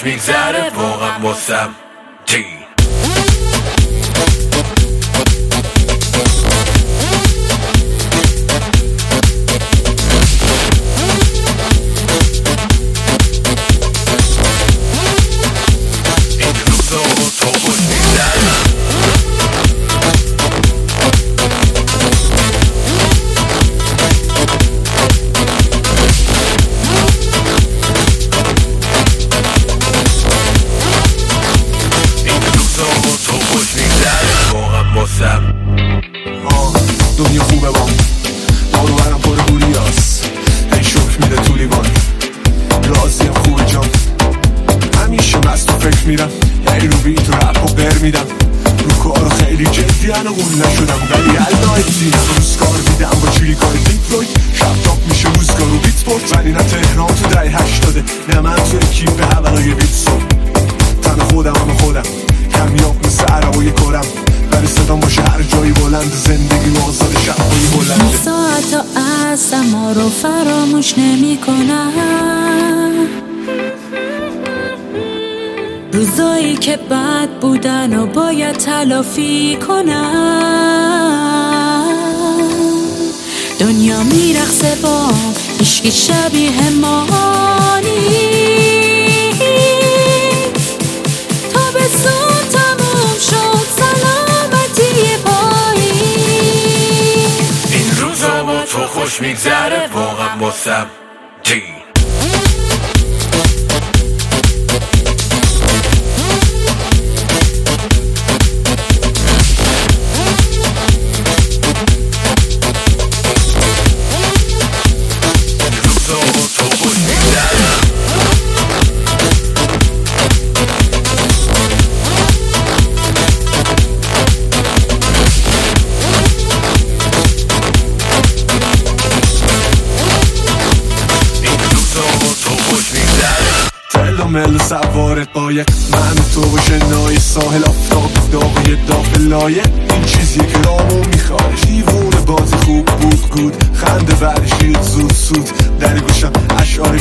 خوش میگذره واقعا واسم تی دنیا خوبه با دارو برم پر گوریاست هی شک میده تو لیوان راضیم خوبه جان همیشه مست و فکر میرم هی رو بیت و رپ و قر میدم رو کارو خیلی جدی اون نشدم ولی النایت زینم روزگار میدم با چیلی کار دیپلوی شب تاپ میشه روزگار و بیت بورد ولی نه تهران تو دهه 80 نه من توی کیف هوای بیت سو تن خودم هم خودم کمیاب مثل عربای کرم ولی صدام باشه هر جایی بلند زندگی و آزاد شبایی بلنده ساعتا از ما رو فراموش نمی کنم روزایی که بد بودن و باید تلافی کنم دنیا میرقصه با هیچکی شبیه ما نیست تابستون تموم شد سلامتی پایی این روزا با تو خوش میگذره واقعا واسم تی مل سوارت قایق من تو و شنای ساحل آفتاب داغی داخل لایه این چیزیه که رامو میخواره دیوونه بازی خوب بود گود خنده ورشید زود سود در گوشم اشعار